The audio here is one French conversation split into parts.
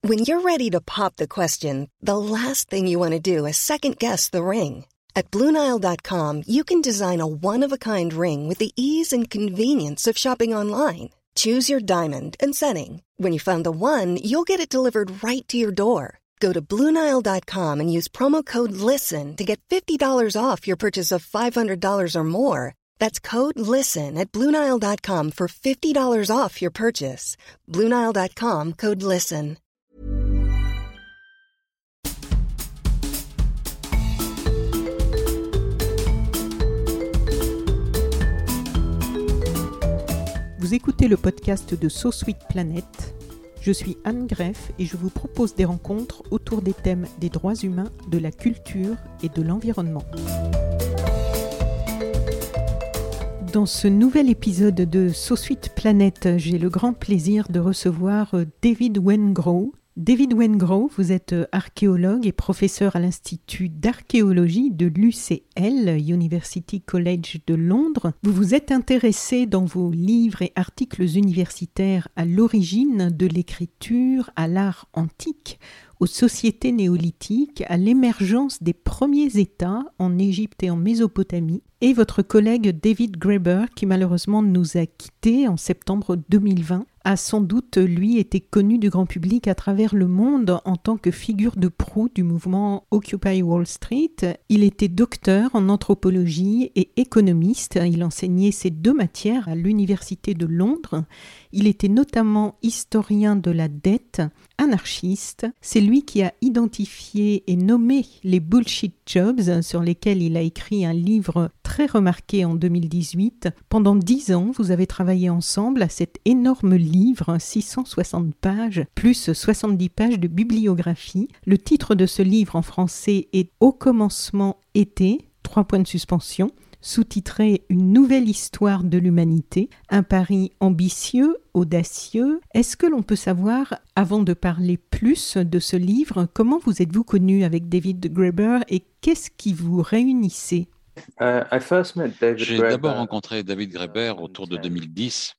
When you're ready to pop the question, the last thing you want to do is second-guess the ring. At BlueNile.com, you can design a one-of-a-kind ring with the ease and convenience of shopping online. Choose your diamond and setting. When you find the one, you'll get it delivered right to your door. Go to BlueNile.com and use promo code LISTEN to get $50 off your purchase of $500 or more. That's code LISTEN at BlueNile.com for $50 off your purchase. BlueNile.com, code LISTEN. Vous écoutez le podcast de So Sweet Planet. Je suis Anne Greff et je vous propose des rencontres autour des thèmes des droits humains, de la culture et de l'environnement. Dans ce nouvel épisode de So Sweet Planet, j'ai le grand plaisir de recevoir David Wengrow. David Wengrow, vous êtes archéologue et professeur à l'Institut d'archéologie de l'UCL, University College de Londres. Vous vous êtes intéressé dans vos livres et articles universitaires à l'origine de l'écriture, à l'art antique, aux sociétés néolithiques, à l'émergence des premiers États en Égypte et en Mésopotamie. Et votre collègue David Graeber, qui malheureusement nous a quittés en septembre 2020, a sans doute, lui, été connu du grand public à travers le monde en tant que figure de proue du mouvement Occupy Wall Street. Il était docteur en anthropologie et économiste. Il enseignait ces deux matières à l'Université de Londres. Il était notamment historien de la dette, anarchiste. C'est lui qui a identifié et nommé les bullshit jobs, sur lesquels il a écrit un livre très remarqué en 2018. Pendant 10 ans, vous avez travaillé ensemble à cet énorme livre, 660 pages, plus 70 pages de bibliographie. Le titre de ce livre en français est « Au commencement était », 3 points de suspension, sous-titré « Une nouvelle histoire de l'humanité », un pari ambitieux, audacieux. Est-ce que l'on peut savoir, avant de parler plus de ce livre, comment vous êtes-vous connu avec David Graeber et qu'est-ce qui vous réunissait ? J'ai d'abord rencontré David Graeber autour de 2010,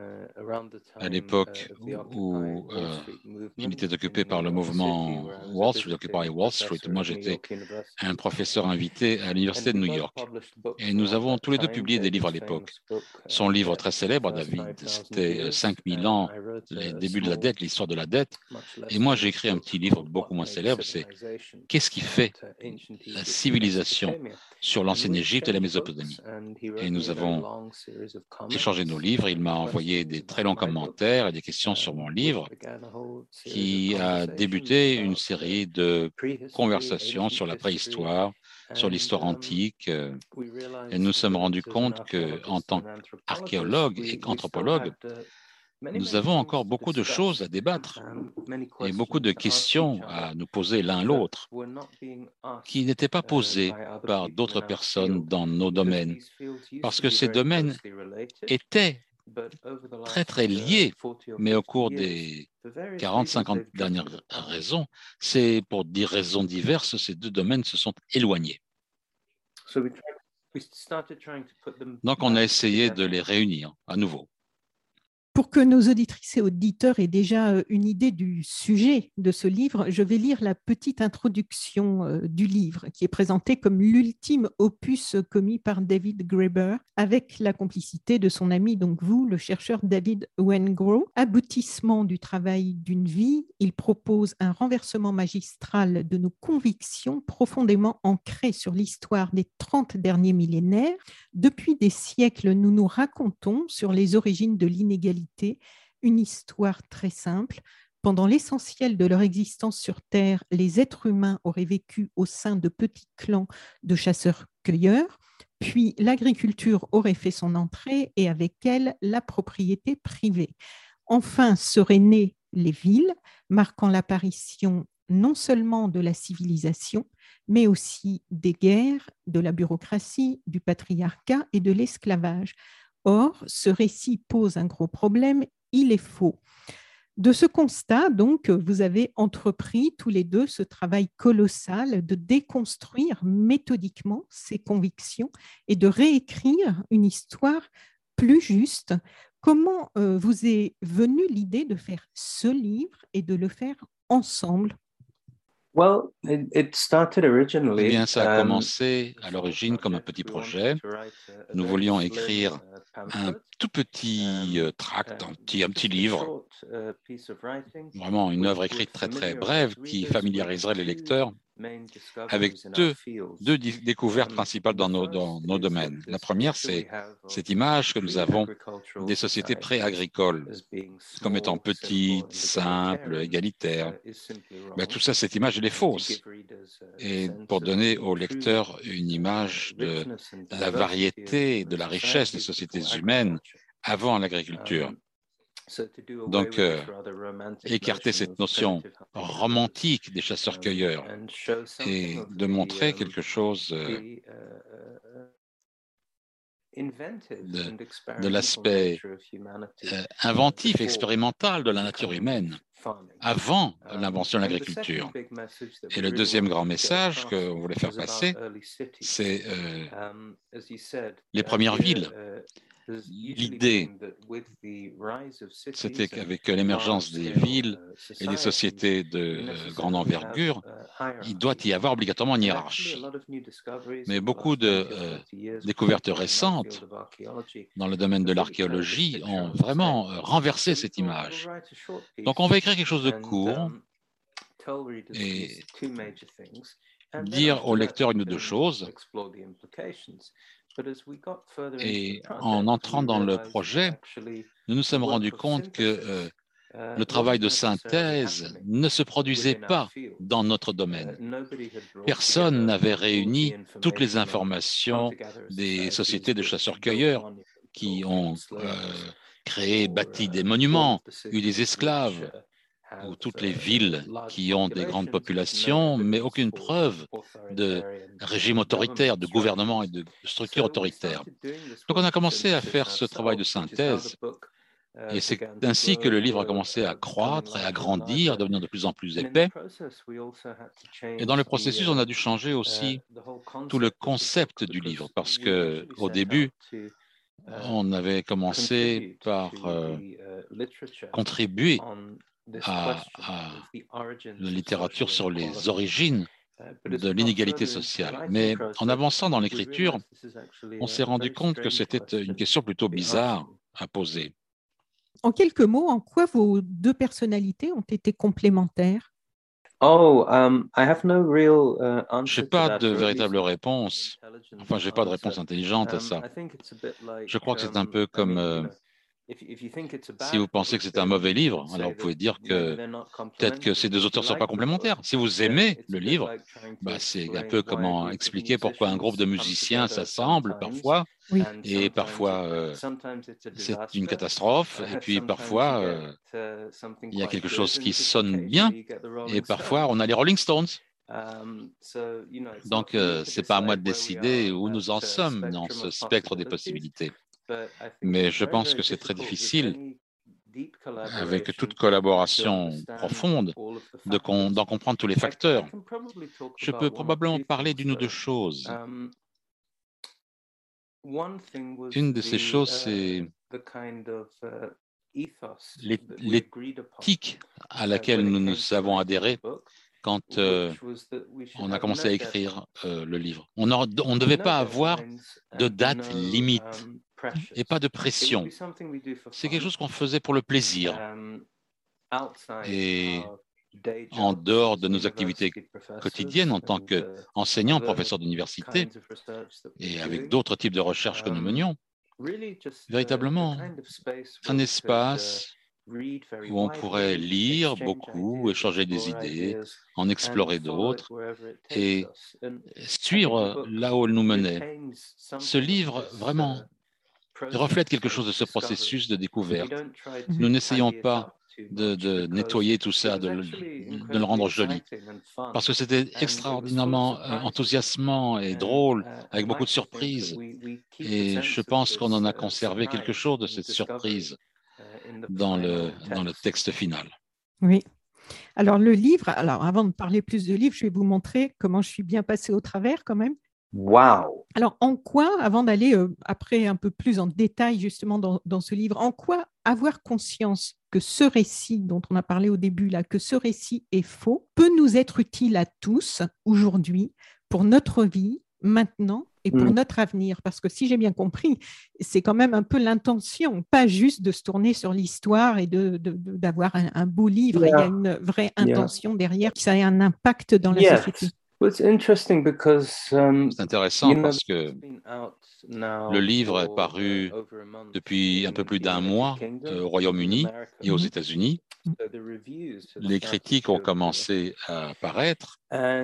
à l'époque où il était occupé par le mouvement Wall Street, Occupy Wall Street. Moi, j'étais un professeur invité à l'Université de New York. Et nous avons tous les deux publié des livres à l'époque. Son livre très célèbre, David, c'était 5000 ans, les débuts de la dette, l'histoire de la dette. Et moi, j'ai écrit un petit livre beaucoup moins célèbre, c'est « Qu'est-ce qui fait la civilisation sur l'ancienne Égypte et la Mésopotamie ?» Et nous avons échangé nos livres. Il m'a envoyé des très longs commentaires et des questions sur mon livre qui a débuté une série de conversations sur la préhistoire, sur l'histoire antique. Et nous nous sommes rendus compte qu'en tant qu'archéologues et qu'anthropologues, nous avons encore beaucoup de choses à débattre et beaucoup de questions à nous poser l'un l'autre qui n'étaient pas posées par d'autres personnes dans nos domaines, parce que ces domaines étaient très très liés, mais au cours des 40-50 dernières raisons, c'est pour des raisons diverses, ces deux domaines se sont éloignés. Donc on a essayé de les réunir à nouveau. Pour que nos auditrices et auditeurs aient déjà une idée du sujet de ce livre, je vais lire la petite introduction du livre qui est présentée comme l'ultime opus commis par David Graeber avec la complicité de son ami, donc vous, le chercheur David Wengrow. Aboutissement du travail d'une vie, il propose un renversement magistral de nos convictions profondément ancrées sur l'histoire des 30 derniers millénaires. Depuis des siècles, nous nous racontons sur les origines de l'inégalité une histoire très simple. Pendant l'essentiel de leur existence sur Terre, les êtres humains auraient vécu au sein de petits clans de chasseurs-cueilleurs, puis l'agriculture aurait fait son entrée et avec elle la propriété privée. Enfin seraient nées les villes, marquant l'apparition non seulement de la civilisation, mais aussi des guerres, de la bureaucratie, du patriarcat et de l'esclavage. Or, ce récit pose un gros problème, il est faux. De ce constat, donc, vous avez entrepris tous les deux ce travail colossal de déconstruire méthodiquement ces convictions et de réécrire une histoire plus juste. Comment vous est venue l'idée de faire ce livre et de le faire ensemble? Eh bien, ça a commencé à l'origine comme un petit projet. Nous voulions écrire un tout petit tract, un petit livre, vraiment une œuvre écrite très très brève qui familiariserait les lecteurs avec deux découvertes principales dans nos domaines. La première, c'est cette image que nous avons des sociétés pré-agricoles comme étant petites, simples, égalitaires. Tout ça, cette image, elle est fausse. Et pour donner au lecteur une image de la variété, de la richesse des sociétés humaines avant l'agriculture. Donc, écarter cette notion romantique des chasseurs-cueilleurs et de montrer quelque chose de l'aspect inventif, expérimental de la nature humaine avant l'invention de l'agriculture. Et le deuxième grand message qu'on voulait faire passer, c'est les premières villes. L'idée, c'était qu'avec l'émergence des villes et des sociétés de grande envergure, il doit y avoir obligatoirement une hiérarchie. Mais beaucoup de découvertes récentes dans le domaine de l'archéologie ont vraiment renversé cette image. Donc, on va écrire quelque chose de court et dire au lecteur une ou deux choses. Et en entrant dans le projet, nous nous sommes rendus compte que le travail de synthèse ne se produisait pas dans notre domaine. Personne n'avait réuni toutes les informations des sociétés de chasseurs-cueilleurs qui ont créé, bâti des monuments, eu des esclaves, ou toutes les villes qui ont des grandes populations, mais aucune preuve de régime autoritaire, de gouvernement et de structure autoritaire. Donc on a commencé à faire ce travail de synthèse, et c'est ainsi que le livre a commencé à croître et à grandir, à devenir de plus en plus épais. Et dans le processus, on a dû changer aussi tout le concept du livre, parce qu'au début, on avait commencé par contribuer à la littérature sur les origines de l'inégalité sociale. Mais en avançant dans l'écriture, on s'est rendu compte que c'était une question plutôt bizarre à poser. En quelques mots, en quoi vos deux personnalités ont été complémentaires? Je n'ai pas de véritable réponse. Enfin, je n'ai pas de réponse intelligente à ça. Je crois que c'est un peu comme si vous pensez que c'est un mauvais livre, alors vous pouvez dire que peut-être que ces deux auteurs ne sont pas complémentaires. Si vous aimez le livre, c'est un peu comment expliquer pourquoi un groupe de musiciens s'assemble parfois, et parfois c'est une catastrophe, et puis parfois il y a quelque chose qui sonne bien, et parfois on a les Rolling Stones. Donc ce n'est pas à moi de décider où nous en sommes dans ce spectre des possibilités. Mais je pense que c'est très difficile, avec toute collaboration profonde, d'en comprendre tous les facteurs. Je peux probablement parler d'une ou deux choses. Une de ces choses, c'est l'éthique à laquelle nous nous avons adhéré quand on a commencé à écrire le livre. On ne devait pas avoir de date limite et pas de pression. C'est quelque chose qu'on faisait pour le plaisir. Et en dehors de nos activités quotidiennes en tant qu'enseignants, professeurs d'université, et avec d'autres types de recherches que nous menions, véritablement un espace où on pourrait lire beaucoup, échanger des idées, en explorer d'autres et suivre là où elle nous menait. Ce livre, vraiment, reflète quelque chose de ce processus de découverte. Nous n'essayons pas de nettoyer tout ça, de le rendre joli, parce que c'était extraordinairement enthousiasmant et drôle, avec beaucoup de surprises. Et je pense qu'on en a conservé quelque chose de cette surprise dans le texte final. Oui. Alors le livre, avant de parler plus de livre, je vais vous montrer comment je suis bien passée au travers quand même. Wow! Alors en quoi, avant d'aller après un peu plus en détail justement dans ce livre, en quoi avoir conscience que ce récit dont on a parlé au début, là, que ce récit est faux, peut nous être utile à tous aujourd'hui pour notre vie, maintenant et pour notre avenir. Parce que si j'ai bien compris, c'est quand même un peu l'intention, pas juste de se tourner sur l'histoire et d'avoir un beau livre. Il y a une vraie intention derrière, que ça ait un impact dans la société. C'est intéressant parce que le livre est paru depuis un peu plus d'1 mois au Royaume-Uni et aux États-Unis. Les critiques ont commencé à apparaître.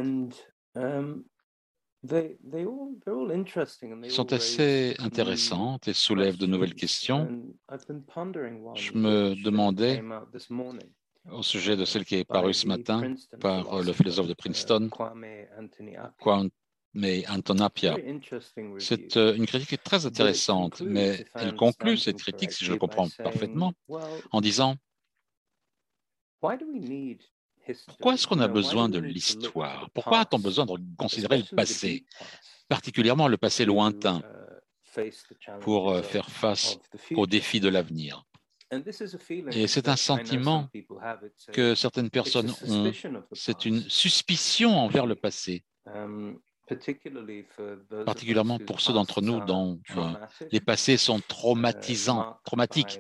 Elles sont assez intéressantes et soulèvent de nouvelles questions. Je me demandais, au sujet de celle qui est parue ce matin par le philosophe de Princeton, Kwame Antonapia. C'est une critique très intéressante, mais elle conclut cette critique, si je le comprends parfaitement, en disant « Pourquoi est-ce qu'on a besoin de l'histoire? Pourquoi a-t-on besoin de considérer le passé, particulièrement le passé lointain, pour faire face aux défis de l'avenir ?» Et c'est un sentiment que certaines personnes ont, c'est une suspicion envers le passé, particulièrement pour ceux d'entre nous dont les passés sont traumatiques,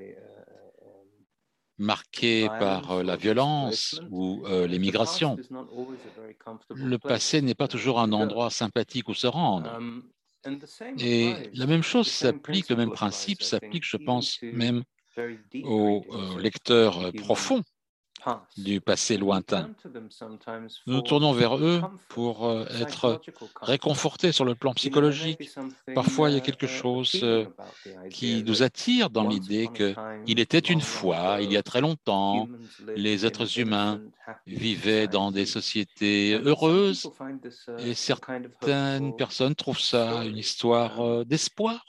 marqués par la violence ou les migrations. Le passé n'est pas toujours un endroit sympathique où se rendre. Et la même chose s'applique, le même principe s'applique, je pense, même aux lecteurs profonds du passé lointain. Nous nous tournons vers eux pour être réconfortés sur le plan psychologique. Parfois, il y a quelque chose qui nous attire dans l'idée qu'il était une fois, il y a très longtemps, les êtres humains vivaient dans des sociétés heureuses et certaines personnes trouvent ça une histoire d'espoir.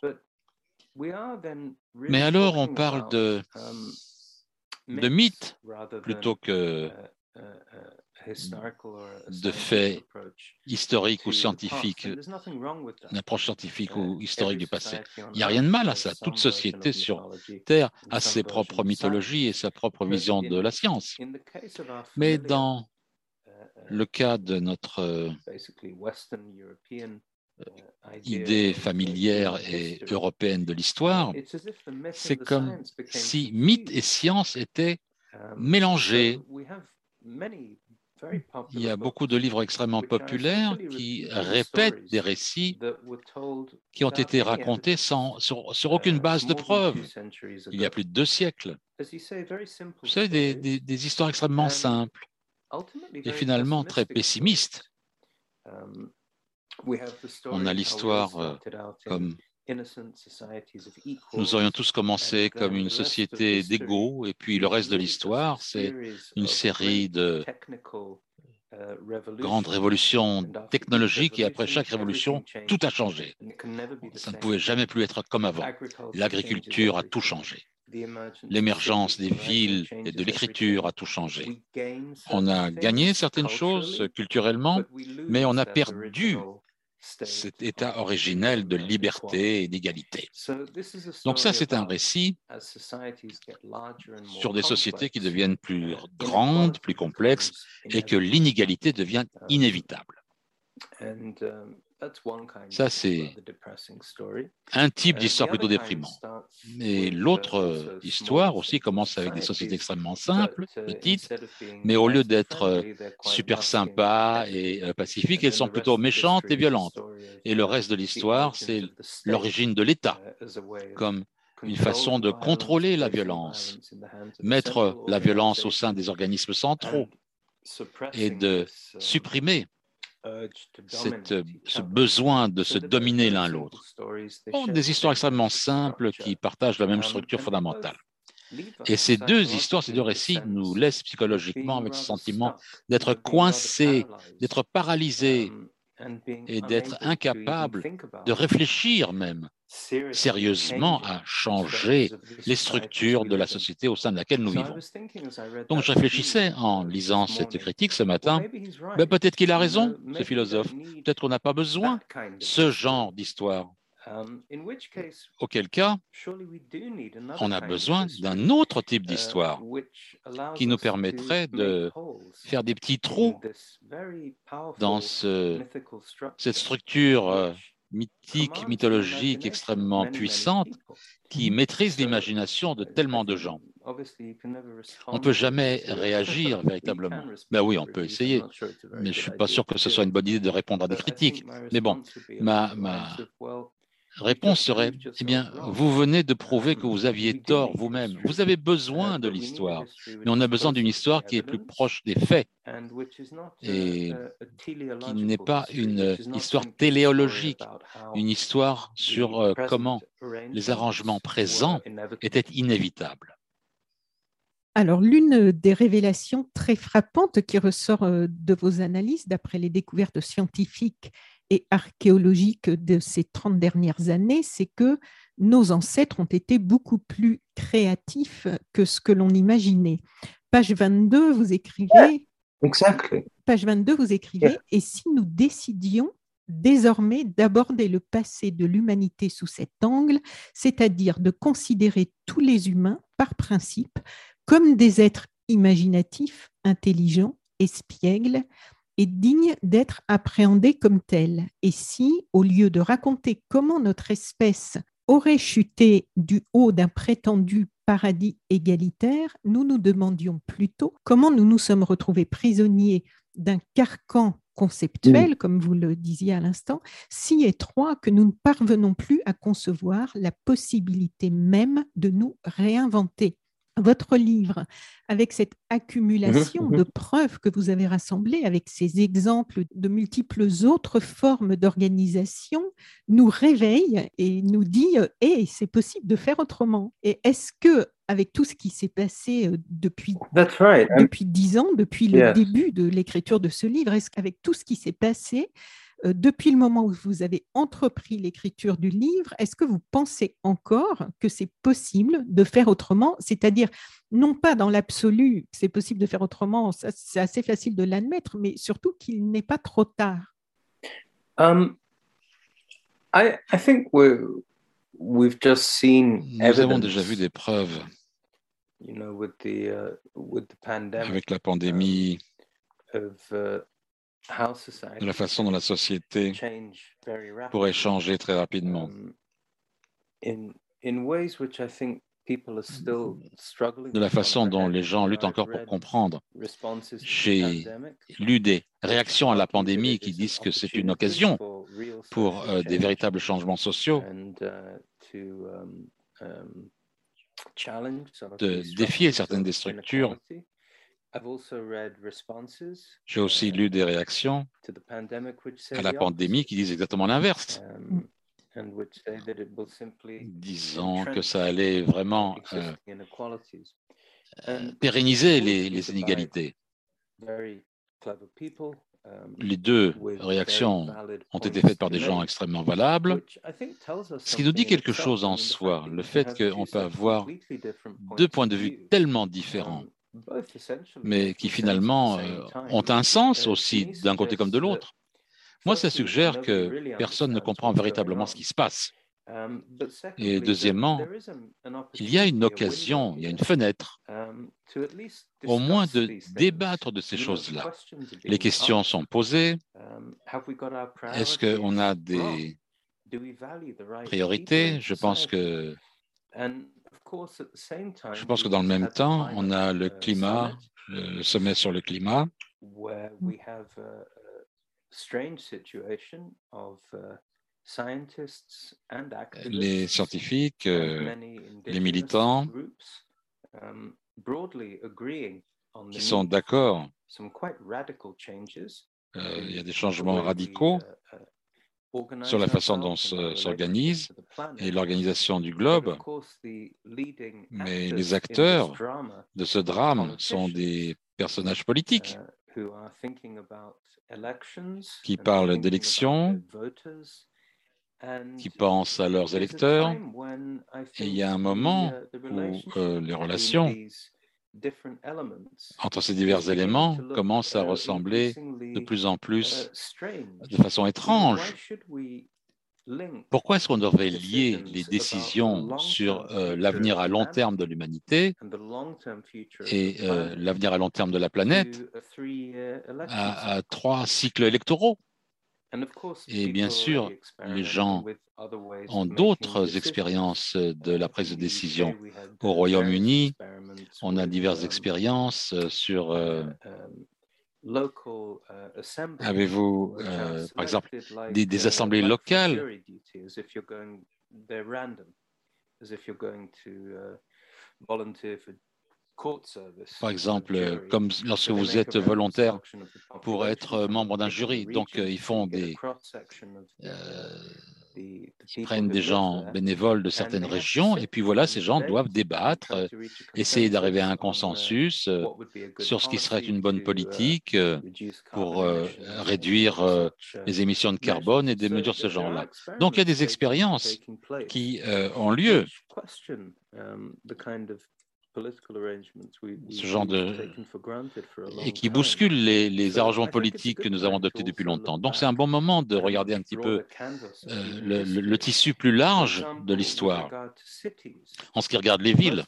Mais alors, on parle de mythes plutôt que de faits historiques ou scientifiques, une approche scientifique ou historique du passé. Il n'y a rien de mal à ça. Toute société sur Terre a ses propres mythologies et sa propre vision de la science. Mais dans le cas de notre idée familière et européenne de l'histoire, c'est comme si mythe et science étaient mélangés. Il y a beaucoup de livres extrêmement populaires qui répètent des récits qui ont été racontés sur aucune base de preuve, il y a plus de 2 siècles. Vous savez, des histoires extrêmement simples et finalement très pessimistes. On a l'histoire comme nous aurions tous commencé comme une société d'égaux, et puis le reste de l'histoire, c'est une série de grandes révolutions technologiques, et après chaque révolution, tout a changé. Ça ne pouvait jamais plus être comme avant. L'agriculture a tout changé. L'émergence des villes et de l'écriture a tout changé. On a gagné certaines choses culturellement, mais on a perdu cet état originel de liberté et d'égalité. Donc ça, c'est un récit sur des sociétés qui deviennent plus grandes, plus complexes, et que l'inégalité devient inévitable. Ça, c'est un type d'histoire plutôt déprimante. Et l'autre histoire aussi commence avec des sociétés extrêmement simples, petites, mais au lieu d'être super sympas et pacifiques, elles sont plutôt méchantes et violentes. Et le reste de l'histoire, c'est l'origine de l'État, comme une façon de contrôler la violence, mettre la violence au sein des organismes centraux et de supprimer ce besoin de se dominer l'un l'autre. Des histoires extrêmement simples qui partagent la même structure fondamentale. Et ces 2 histoires, ces 2 récits nous laissent psychologiquement avec ce sentiment d'être coincés, d'être paralysés et d'être incapables de réfléchir même sérieusement à changer les structures de la société au sein de laquelle nous vivons. Donc je réfléchissais en lisant cette critique ce matin, peut-être qu'il a raison, ce philosophe, peut-être qu'on n'a pas besoin de ce genre d'histoire. Auquel cas, on a besoin d'un autre type d'histoire qui nous permettrait de faire des petits trous dans cette structure mythique, mythologique extrêmement puissante qui maîtrise l'imagination de tellement de gens. On ne peut jamais réagir véritablement. Ben oui, on peut essayer, mais je ne suis pas sûr que ce soit une bonne idée de répondre à des critiques. Mais bon, ma réponse serait, eh bien, vous venez de prouver que vous aviez tort vous-même. Vous avez besoin de l'histoire, mais on a besoin d'une histoire qui est plus proche des faits et qui n'est pas une histoire téléologique, une histoire sur comment les arrangements présents étaient inévitables. Alors, l'une des révélations très frappantes qui ressort de vos analyses, d'après les découvertes scientifiques et archéologiques de ces 30 dernières années, c'est que nos ancêtres ont été beaucoup plus créatifs que ce que l'on imaginait. Page 22, vous écrivez... Exactly. Page 22, vous écrivez « Et si nous décidions désormais d'aborder le passé de l'humanité sous cet angle, c'est-à-dire de considérer tous les humains, par principe, comme des êtres imaginatifs, intelligents, espiègles et dignes d'être appréhendés comme tels. Et si, au lieu de raconter comment notre espèce aurait chuté du haut d'un prétendu paradis égalitaire, nous nous demandions plutôt comment nous nous sommes retrouvés prisonniers d'un carcan conceptuel, comme vous le disiez à l'instant, si étroit que nous ne parvenons plus à concevoir la possibilité même de nous réinventer. Votre livre, avec cette accumulation de preuves que vous avez rassemblées, avec ces exemples de multiples autres formes d'organisation, nous réveille et nous dit « hey, c'est possible de faire autrement ». Et est-ce que, avec tout ce qui s'est passé depuis 10 ans, depuis le début de l'écriture de ce livre, est-ce qu'avec tout ce qui s'est passé, depuis le moment où vous avez entrepris l'écriture du livre, est-ce que vous pensez encore que c'est possible de faire autrement? C'est-à-dire, non pas dans l'absolu, c'est possible de faire autrement, ça, c'est assez facile de l'admettre, mais surtout qu'il n'est pas trop tard. I think we've just seen Nous avons déjà vu des preuves with the pandemic, avec la pandémie, de la façon dont la société pourrait changer très rapidement. De la façon dont les gens luttent encore pour comprendre. J'ai lu des réactions à la pandémie qui disent que c'est une occasion pour des véritables changements sociaux, de défier certaines des structures. J'ai aussi lu des réactions à la pandémie qui disent exactement l'inverse, disant que ça allait vraiment pérenniser les inégalités. Les deux réactions ont été faites par des gens extrêmement valables, ce qui nous dit quelque chose en soi, le fait qu'on peut avoir deux points de vue tellement différents, mais qui finalement ont un sens aussi d'un côté comme de l'autre. Moi, ça suggère que personne ne comprend véritablement ce qui se passe. Et deuxièmement, il y a une occasion, il y a une fenêtre, au moins de débattre de ces choses-là. Les questions sont posées. Est-ce qu'on a des priorités? Je pense que dans le même temps, on a le climat, le sommet sur le climat, les scientifiques, les militants qui sont d'accord. Il y a des changements radicaux sur la façon dont on s'organise et l'organisation du globe. Mais les acteurs de ce drame sont des personnages politiques qui parlent d'élections, qui pensent à leurs électeurs. Et il y a un moment où les relations entre ces divers éléments commencent à ressembler de plus en plus de façon étrange. Pourquoi est-ce qu'on devrait lier les décisions sur l'avenir à long terme de l'humanité et l'avenir à long terme de la planète à 3 cycles électoraux? Et bien sûr, les gens ont d'autres expériences de la prise de décision. Au Royaume-Uni, on a diverses expériences sur... Avez-vous, par exemple, des assemblées locales? Par exemple, comme lorsque vous êtes volontaire pour être membre d'un jury. Donc, ils prennent des gens bénévoles de certaines régions et puis voilà, ces gens doivent débattre, essayer d'arriver à un consensus sur ce qui serait une bonne politique pour réduire les émissions de carbone et des mesures de ce genre-là. Donc, il y a des expériences qui ont lieu. Ce genre et qui bouscule les arrangements politiques que nous avons adoptés depuis longtemps. Donc, c'est un bon moment de regarder un petit peu le tissu plus large de l'histoire en ce qui regarde les villes.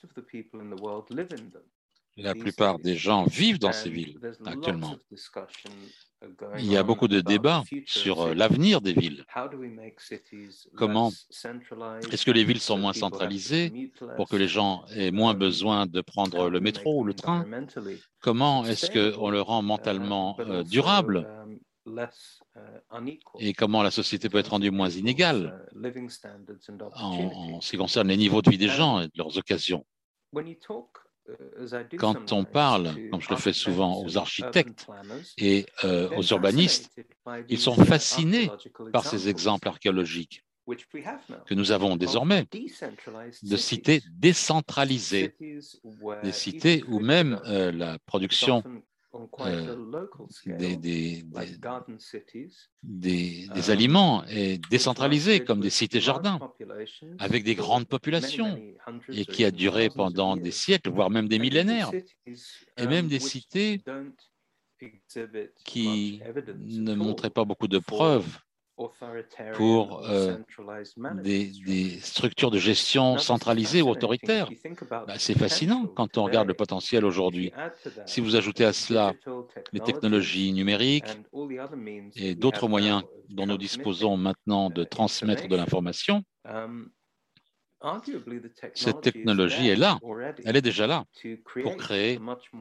La plupart des gens vivent dans ces villes actuellement. Il y a beaucoup de débats sur l'avenir des villes. Comment est-ce que les villes sont moins centralisées pour que les gens aient moins besoin de prendre le métro ou le train? Comment est-ce qu'on le rend mentalement durable? Et comment la société peut être rendue moins inégale en ce qui concerne les niveaux de vie des gens et de leurs occasions? Quand on parle, comme je le fais souvent, aux architectes et aux urbanistes, ils sont fascinés par ces exemples archéologiques que nous avons désormais, de cités décentralisées, des cités où même la production des aliments est décentralisée, comme des cités-jardins, avec des grandes populations, et qui a duré pendant des siècles, voire même des millénaires, et même des cités qui ne montraient pas beaucoup de preuves pour des structures de gestion centralisées ou autoritaires. C'est fascinant quand on regarde le potentiel aujourd'hui. Si vous ajoutez à cela les technologies numériques et d'autres moyens dont nous disposons maintenant de transmettre de l'information, cette technologie est là, elle est déjà là pour créer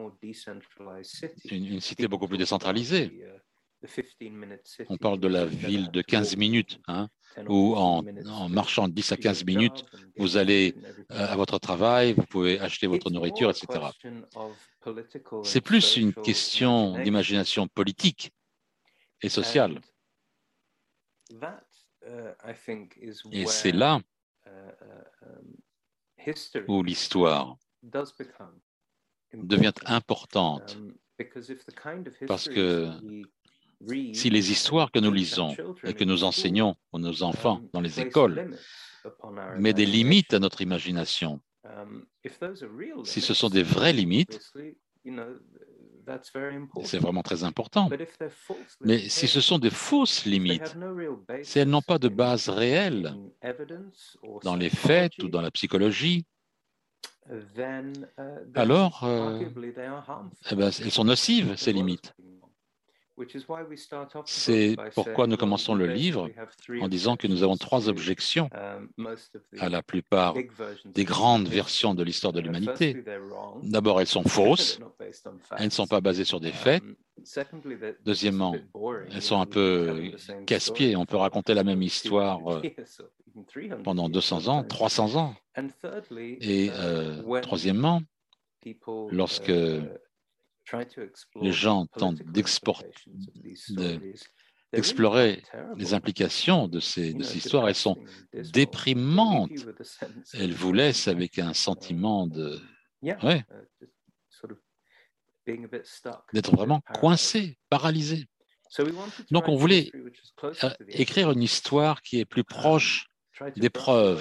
une cité beaucoup plus décentralisée. On parle de la ville de 15 minutes, où en marchant de 10 à 15 minutes, vous allez à votre travail, vous pouvez acheter votre nourriture, etc. C'est plus une question d'imagination politique et sociale. Et c'est là où l'histoire devient importante, parce que si les histoires que nous lisons et que nous enseignons à nos enfants dans les écoles mettent des limites à notre imagination, si ce sont des vraies limites, c'est vraiment très important. Mais si ce sont des fausses limites, si elles n'ont pas de base réelle dans les faits ou dans la psychologie, alors elles sont nocives, ces limites. C'est pourquoi nous commençons le livre en disant que nous avons 3 objections à la plupart des grandes versions de l'histoire de l'humanité. D'abord, elles sont fausses, elles ne sont pas basées sur des faits. Deuxièmement, elles sont un peu casse-pieds. On peut raconter la même histoire pendant 200 ans, 300 ans. Et troisièmement, lorsque les gens tentent d'explorer les implications de ces histoires, elles sont déprimantes. Elles vous laissent avec un sentiment d'être vraiment coincé, paralysé. Donc, on voulait écrire une histoire qui est plus proche des preuves,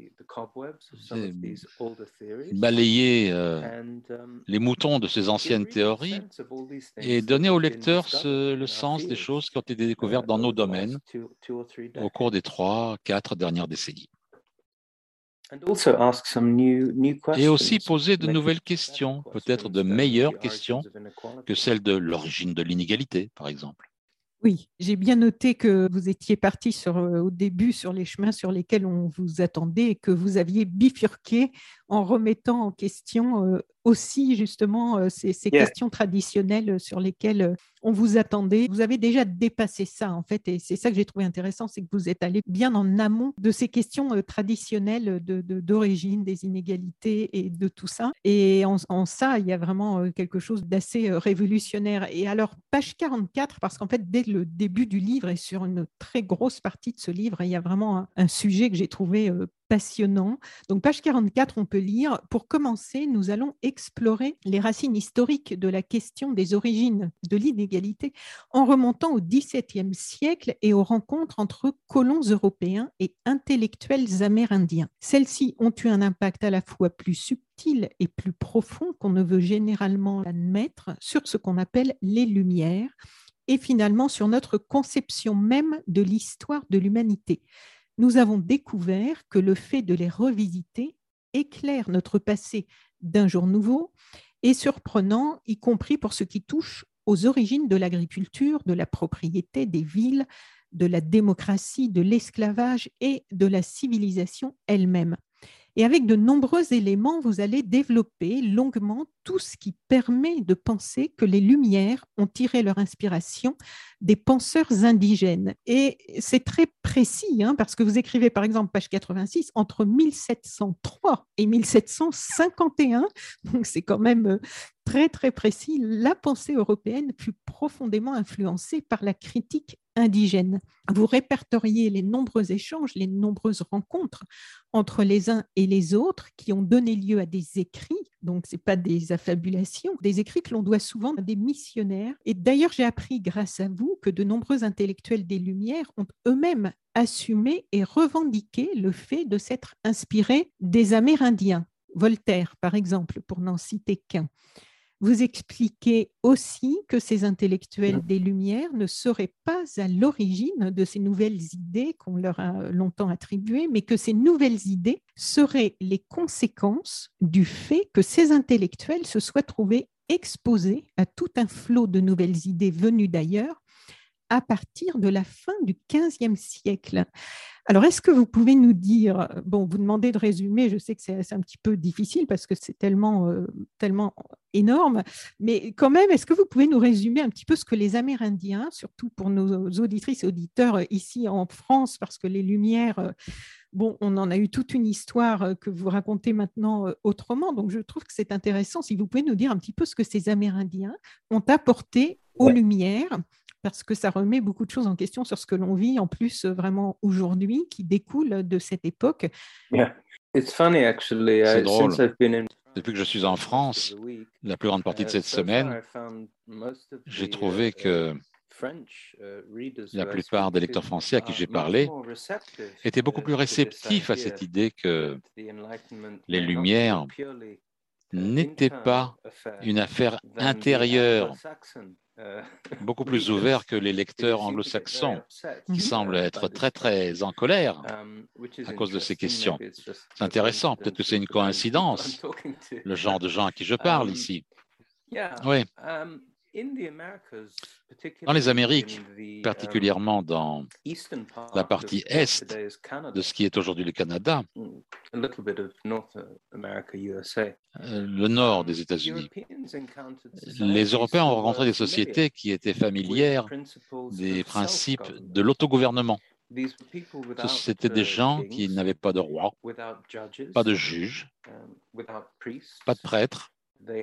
balayer les moutons de ces anciennes théories et donner au lecteur le sens des choses qui ont été découvertes dans nos domaines au cours des 3-4 dernières décennies. Et aussi poser de nouvelles questions, peut-être de meilleures questions que celles de l'origine de l'inégalité, par exemple. Oui, j'ai bien noté que vous étiez parti au début sur les chemins sur lesquels on vous attendait et que vous aviez bifurqué en remettant en question aussi justement ces questions traditionnelles sur lesquelles on vous attendait. Vous avez déjà dépassé ça en fait, et c'est ça que j'ai trouvé intéressant, c'est que vous êtes allé bien en amont de ces questions traditionnelles d'origine, des inégalités et de tout ça. Et en ça, il y a vraiment quelque chose d'assez révolutionnaire. Et alors, page 44, parce qu'en fait, dès le début du livre et sur une très grosse partie de ce livre, il y a vraiment un sujet que j'ai trouvé passionnant. Donc, page 44, on peut lire « Pour commencer, nous allons explorer les racines historiques de la question des origines de l'inégalité en remontant au XVIIe siècle et aux rencontres entre colons européens et intellectuels amérindiens. Celles-ci ont eu un impact à la fois plus subtil et plus profond qu'on ne veut généralement admettre sur ce qu'on appelle les Lumières et finalement sur notre conception même de l'histoire de l'humanité. Nous avons découvert que le fait de les revisiter éclaire notre passé d'un jour nouveau et surprenant, y compris pour ce qui touche aux origines de l'agriculture, de la propriété, des villes, de la démocratie, de l'esclavage et de la civilisation elle-même. Et avec de nombreux éléments, vous allez développer longuement tout ce qui permet de penser que les Lumières ont tiré leur inspiration des penseurs indigènes. Et c'est très précis, parce que vous écrivez par exemple, page 86, entre 1703 et 1751, donc c'est quand même très très précis, la pensée européenne fut profondément influencée par la critique indigène. Vous répertoriez les nombreux échanges, les nombreuses rencontres entre les uns et les autres qui ont donné lieu à des écrits, donc ce n'est pas des affabulations, des écrits que l'on doit souvent à des missionnaires. Et d'ailleurs, j'ai appris grâce à vous que de nombreux intellectuels des Lumières ont eux-mêmes assumé et revendiqué le fait de s'être inspirés des Amérindiens. Voltaire, par exemple, pour n'en citer qu'un. Vous expliquez aussi que ces intellectuels des Lumières ne seraient pas à l'origine de ces nouvelles idées qu'on leur a longtemps attribuées, mais que ces nouvelles idées seraient les conséquences du fait que ces intellectuels se soient trouvés exposés à tout un flot de nouvelles idées venues d'ailleurs à partir de la fin du XVe siècle. Alors, est-ce que vous pouvez nous dire, vous demandez de résumer, je sais que c'est un petit peu difficile parce que c'est tellement énorme, mais quand même, est-ce que vous pouvez nous résumer un petit peu ce que les Amérindiens, surtout pour nos auditrices et auditeurs ici en France, parce que les Lumières, on en a eu toute une histoire que vous racontez maintenant autrement, donc je trouve que c'est intéressant si vous pouvez nous dire un petit peu ce que ces Amérindiens ont apporté aux Lumières, parce que ça remet beaucoup de choses en question sur ce que l'on vit en plus vraiment aujourd'hui, qui découle de cette époque. C'est drôle. Depuis que je suis en France, la plus grande partie de cette semaine, j'ai trouvé que la plupart des lecteurs français à qui j'ai parlé étaient beaucoup plus réceptifs à cette idée que les Lumières n'étaient pas une affaire intérieure, beaucoup plus ouvert que les lecteurs anglo-saxons, qui semblent être très, très en colère à cause de ces questions. C'est intéressant, peut-être que c'est une coïncidence, le genre de gens à qui je parle ici. Oui. Dans les Amériques, particulièrement dans la partie est de ce qui est aujourd'hui le Canada, le nord des États-Unis, les Européens ont rencontré des sociétés qui étaient familières des principes de l'autogouvernement. C'était des gens qui n'avaient pas de roi, pas de juge, pas de prêtre,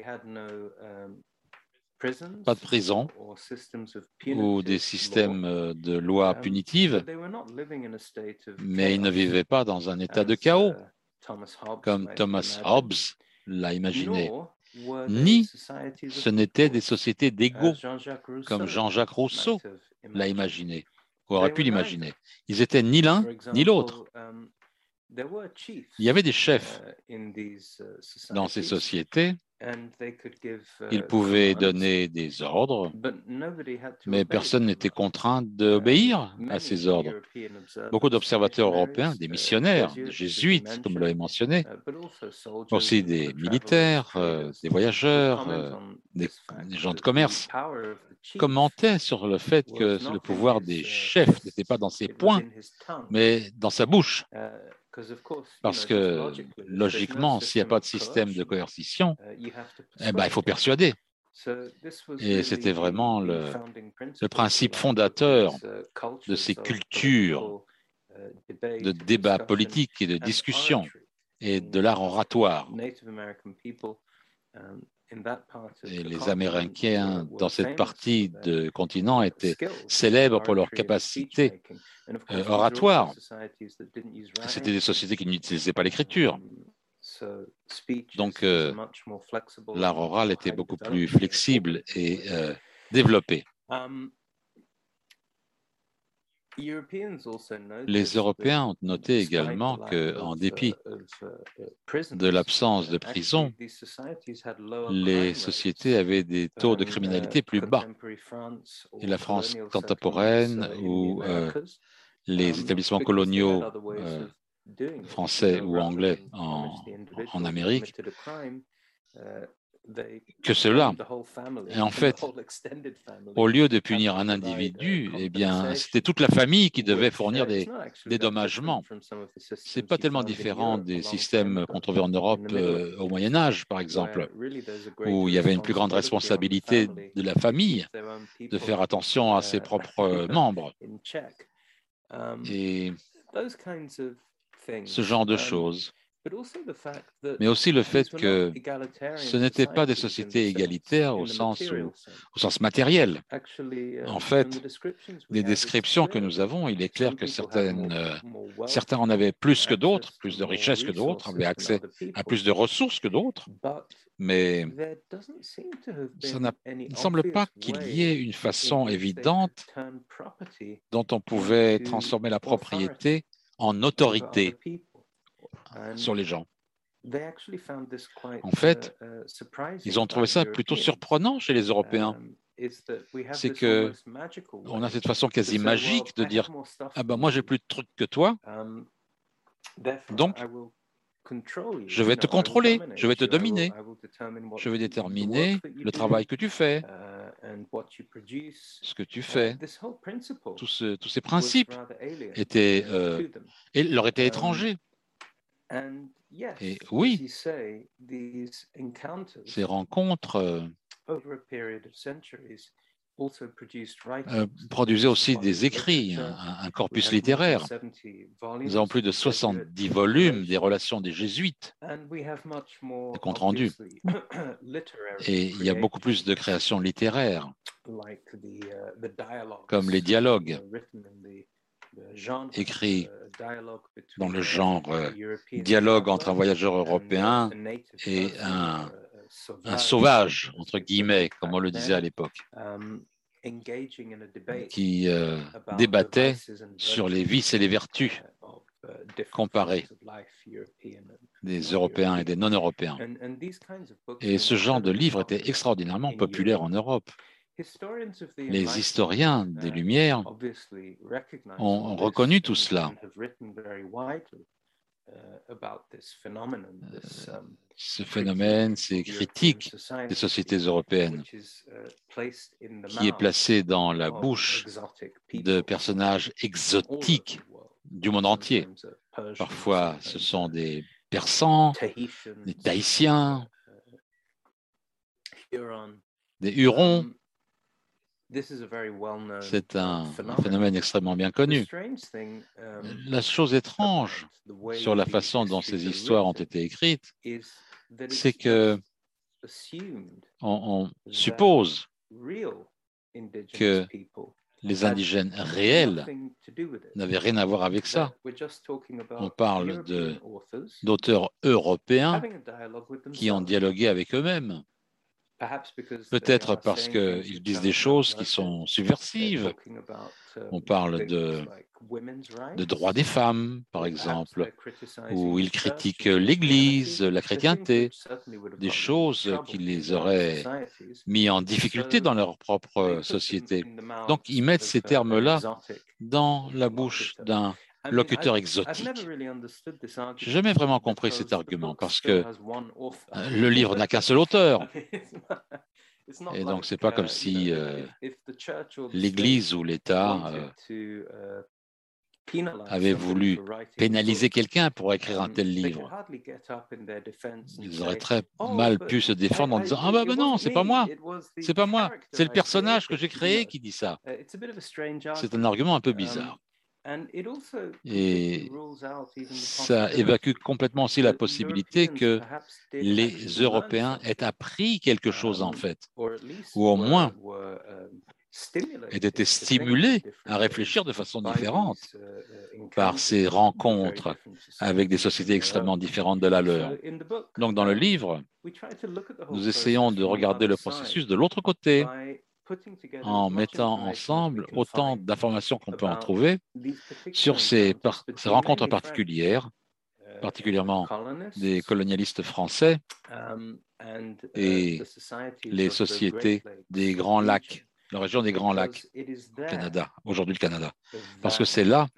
pas de prison ou des systèmes de loi punitives, mais ils ne vivaient pas dans un état de chaos, comme Thomas Hobbes l'a imaginé, ni ce n'étaient des sociétés d'égaux, comme Jean-Jacques Rousseau l'a imaginé, ou aurait pu l'imaginer. Ils étaient ni l'un ni l'autre. Il y avait des chefs dans ces sociétés. Ils pouvaient donner des ordres, mais personne n'était contraint d'obéir à ces ordres. Beaucoup d'observateurs européens, des missionnaires, des jésuites, comme vous l'avez mentionné, aussi des militaires, des voyageurs, des gens de commerce, commentaient sur le fait que le pouvoir des chefs n'était pas dans ses poings, mais dans sa bouche. Parce que, logiquement, s'il n'y a pas de système de coercition, eh ben, il faut persuader. Et c'était vraiment le principe fondateur de ces cultures de débat politique et de discussion et de l'art oratoire. Et les Amérindiens, dans cette partie du continent, étaient célèbres pour leur capacité oratoire. C'était des sociétés qui n'utilisaient pas l'écriture. Donc, l'art oral était beaucoup plus flexible et développé. Les Européens ont noté également qu'en dépit de l'absence de prison, les sociétés avaient des taux de criminalité plus bas. Et la France contemporaine ou les établissements coloniaux français ou anglais en Amérique, que cela. Et en fait, au lieu de punir un individu, eh bien, c'était toute la famille qui devait fournir des dédommagements. Ce n'est pas tellement différent des systèmes qu'on trouvait en Europe au Moyen-Âge, par exemple, où il y avait une plus grande responsabilité de la famille de faire attention à ses propres membres. Et ce genre de choses. Mais aussi le fait que ce n'étaient pas des sociétés égalitaires au sens matériel. En fait, les descriptions que nous avons, il est clair que certains en avaient plus que d'autres, plus de richesses que d'autres, avaient accès à plus de ressources que d'autres, mais il ne semble pas qu'il y ait une façon évidente dont on pouvait transformer la propriété en autorité sur les gens. En fait, ils ont trouvé ça plutôt surprenant chez les Européens. C'est qu'on a cette façon quasi magique de dire « Ah ben moi j'ai plus de trucs que toi, donc je vais te contrôler, je vais te dominer, je vais déterminer le travail que tu fais, ce que tu fais. » Tous ces principes leur étaient étrangers. Et oui, ces rencontres produisaient aussi des écrits, un corpus littéraire. Nous avons plus de 70 volumes des relations des jésuites, des comptes rendus. Et il y a beaucoup plus de créations littéraires, comme les dialogues écrits dans le genre dialogue entre un voyageur européen et un sauvage, entre guillemets, comme on le disait à l'époque, qui débattait sur les vices et les vertus comparées des Européens et des non-Européens. Et ce genre de livre était extraordinairement populaire en Europe. Les historiens des Lumières ont reconnu tout cela. Ce phénomène, ces critiques des sociétés européennes, qui est placé dans la bouche de personnages exotiques du monde entier. Parfois, ce sont des Persans, des Tahitiens, des Hurons. C'est un phénomène extrêmement bien connu. La chose étrange sur la façon dont ces histoires ont été écrites, c'est que on suppose que les indigènes réels n'avaient rien à voir avec ça. On parle d'auteurs européens qui ont dialogué avec eux-mêmes. Peut-être parce qu'ils disent des choses qui sont subversives. On parle de droits des femmes, par exemple, ou ils critiquent l'Église, la chrétienté, des choses qui les auraient mis en difficulté dans leur propre société. Donc, ils mettent ces termes-là dans la bouche d'un locuteur exotique. Je n'ai jamais vraiment compris cet argument parce que le livre n'a qu'un seul auteur. Et donc, ce n'est pas comme si l'Église ou l'État avait voulu pénaliser quelqu'un pour écrire un tel livre. Ils auraient très mal pu se défendre en disant « Ah ben non, c'est pas moi, c'est pas moi, c'est le personnage que j'ai créé qui dit ça. » C'est un argument un peu bizarre. Et ça évacue complètement aussi la possibilité que les Européens aient appris quelque chose en fait, ou au moins aient été stimulés à réfléchir de façon différente par ces rencontres avec des sociétés extrêmement différentes de la leur. Donc dans le livre, nous essayons de regarder le processus de l'autre côté, en mettant ensemble autant d'informations qu'on peut en trouver sur ces rencontres particulières, particulièrement des colonialistes français et les sociétés des Grands Lacs, la région des Grands Lacs, Canada, aujourd'hui le Canada. Parce que c'est là,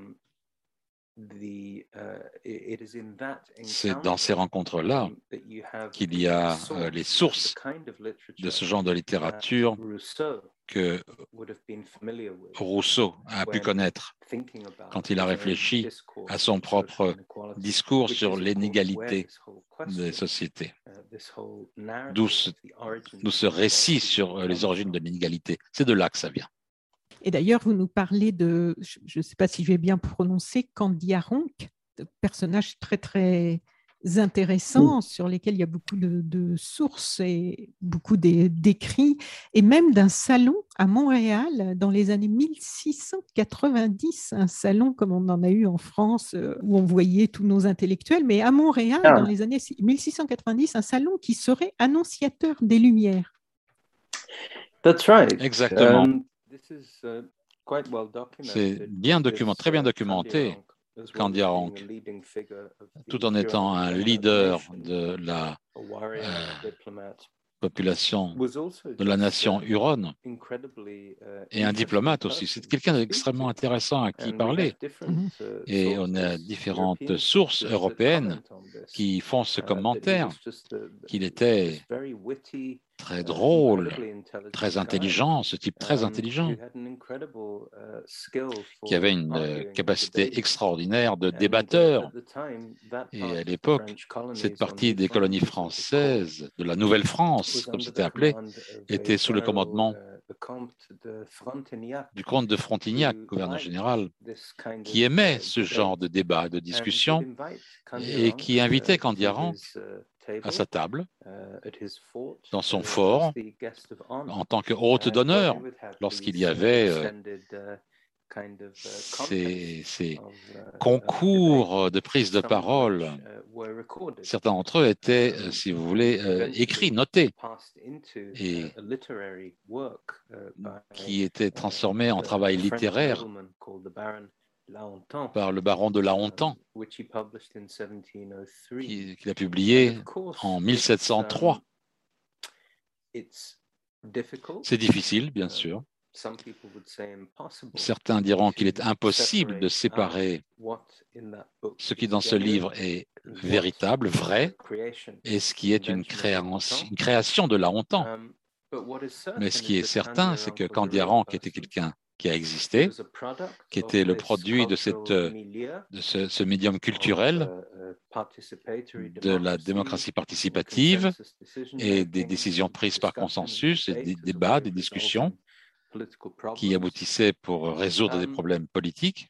c'est dans ces rencontres-là qu'il y a les sources de ce genre de littérature que Rousseau a pu connaître quand il a réfléchi à son propre discours sur l'inégalité des sociétés. D'où ce récit sur les origines de l'inégalité. C'est de là que ça vient. Et d'ailleurs, vous nous parlez de, je ne sais pas si je vais bien prononcer, Kandiaronk, personnage très, très intéressant sur lesquels il y a beaucoup de sources et beaucoup d'écrits, et même d'un salon à Montréal dans les années 1690, un salon comme on en a eu en France où on voyait tous nos intellectuels, mais à Montréal dans les années 1690, un salon qui serait annonciateur des Lumières. That's right. Exactement. C'est bien documenté, très bien documenté, Kandiaronk, tout en étant un leader de la population de la nation Huronne et un diplomate aussi. C'est quelqu'un d'extrêmement intéressant à qui parler. Et on a différentes sources européennes qui font ce commentaire qu'il était très drôle, très intelligent, ce type très intelligent, qui avait une capacité extraordinaire de débatteur. Et à l'époque, cette partie des colonies françaises, de la Nouvelle-France, comme c'était appelé, était sous le commandement du comte de Frontignac, gouverneur général, qui aimait ce genre de débat, de discussion, et qui invitait Kandiaronk à sa table, dans son fort, en tant que hôte d'honneur, lorsqu'il y avait ces concours de prise de parole. Certains d'entre eux étaient, si vous voulez, écrits, notés, et qui étaient transformés en travail littéraire par le baron de Lahontan, qu'il a publié en 1703. C'est difficile, bien sûr. Certains diront qu'il est impossible de séparer ce qui dans ce livre est véritable, vrai, et ce qui est une création de Lahontan. Mais ce qui est certain, c'est que Kandiaronk était quelqu'un qui a existé, qui était le produit de ce médium culturel, de la démocratie participative et des décisions prises par consensus, et des débats, des discussions qui aboutissaient pour résoudre des problèmes politiques.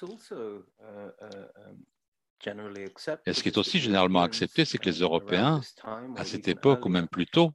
Et ce qui est aussi généralement accepté, c'est que les Européens, à cette époque ou même plus tôt,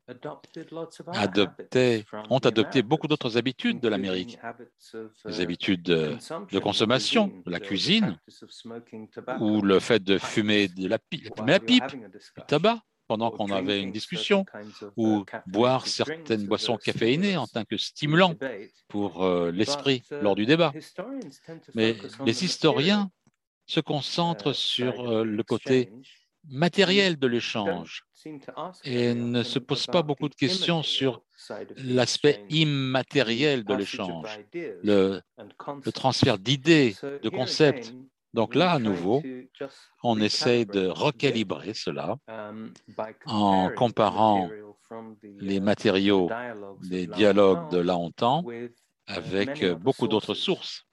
ont adopté beaucoup d'autres habitudes de l'Amérique, des habitudes de consommation, de la cuisine, ou le fait de fumer la pipe, du tabac pendant qu'on avait une discussion ou boire certaines boissons caféinées en tant que stimulant pour l'esprit lors du débat. Mais les historiens se concentrent sur le côté matériel de l'échange et ne se posent pas beaucoup de questions sur l'aspect immatériel de l'échange, le transfert d'idées, de concepts. Donc là, à nouveau, on essaie de recalibrer cela en comparant les matériaux des dialogues de là longtemps avec beaucoup d'autres sources